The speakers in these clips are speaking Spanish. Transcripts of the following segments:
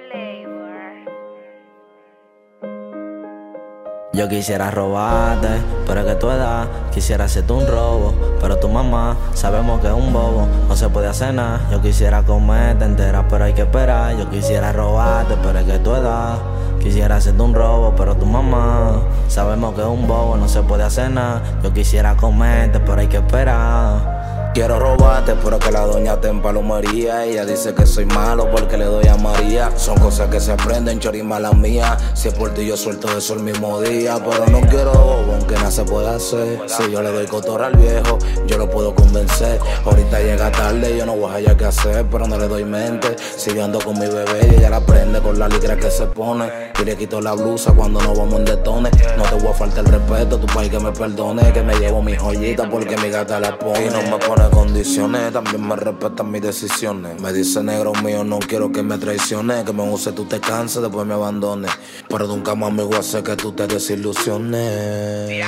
Yo quisiera robarte, pero es que tu edad quisiera hacerte un robo. Pero tu mamá, sabemos que es un bobo, no se puede hacer nada. Yo quisiera comerte entera, pero hay que esperar. Yo quisiera robarte, pero es que tu edad quisiera hacerte un robo. Pero tu mamá, sabemos que es un bobo, no se puede hacer nada. Yo quisiera comerte, pero hay que esperar. Quiero robarte, pero que la doña te empalomaría. Ella dice que soy malo porque le doy a María. Son cosas que se aprenden, chorima la mía. Si es por ti yo suelto eso el mismo día. Pero no quiero bobo, aunque nada se puede hacer. Si yo le doy cotorra al viejo, yo lo puedo convencer. Ahorita llega tarde, yo no voy a hallar qué hacer, pero no le doy mente. Si yo ando con mi bebé y ella la prende con la ligra que se pone. Y le quito la blusa cuando nos vamos en detones. No te voy a faltar el respeto, tu país que me perdone. Que me llevo mis joyitas porque mi gata la pone. Y no me pone condiciones, también me respetan mis decisiones. Me dice negro mío, no quiero que me traiciones. Que me use, tú te canses, después me abandones. Pero nunca más me voy a hacer que tú te desilusiones.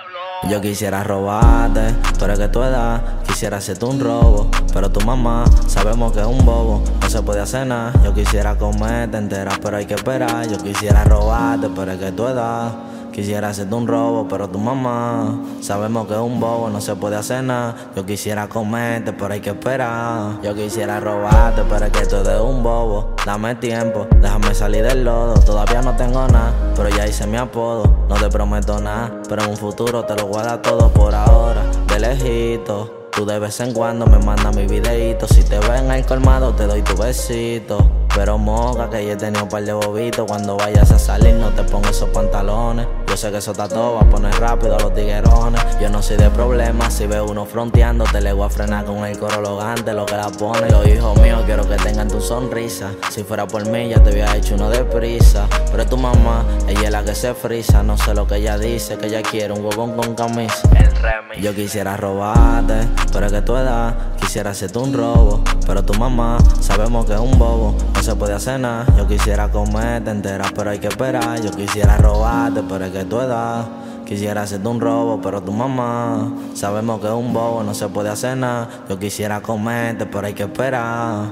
Yo quisiera robarte, pero es que tu edad quisiera hacerte un robo. Pero tu mamá, sabemos que es un bobo, no se puede hacer nada. Yo quisiera comerte entera, pero hay que esperar. Yo quisiera robarte, pero es que tu edad quisiera hacerte un robo. Pero tu mamá, sabemos que es un bobo, no se puede hacer nada. Yo quisiera comerte, pero hay que esperar. Yo quisiera robarte, pero es que tú eres un bobo. Dame tiempo, déjame salir del lodo. Todavía no tengo nada, pero ya hice mi apodo. No te prometo nada, pero en un futuro te lo voy a dar todo. Por ahora, de lejito, tú de vez en cuando me mandas mi videito. Si te ven al colmado te doy tu besito. Pero moca que yo he tenido un par de bobitos. Cuando vayas a salir no te pongas esos pantalones. Yo sé que eso está todo, va a poner rápido a los tiguerones. Yo no soy de problemas, si veo uno fronteando te le voy a frenar con el coro logante, lo que la pone. Los hijos míos quiero que tengan tu sonrisa. Si fuera por mí ya te había hecho uno deprisa. Pero tu mamá, ella es la que se frisa. No sé lo que ella dice, que ella quiere un huevón con camisa. Yo quisiera robarte, pero es que tu edad quisiera hacerte un robo. Pero tu mamá, sabemos que es un bobo, no se puede hacer nada. Yo quisiera comerte entera, pero hay que esperar. Yo quisiera robarte, pero es que tu edad quisiera hacerte un robo. Pero tu mamá, sabemos que es un bobo, no se puede hacer nada. Yo quisiera comerte, pero hay que esperar.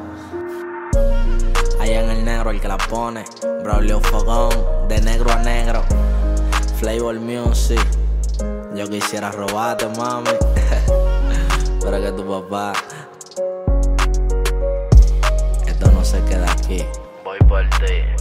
Allá en el negro el que la pone, Braulio Fogón, de negro a negro, Flavor Music. Yo quisiera robarte, mami, pero es que tu papá, esto no se queda aquí. Voy por ti.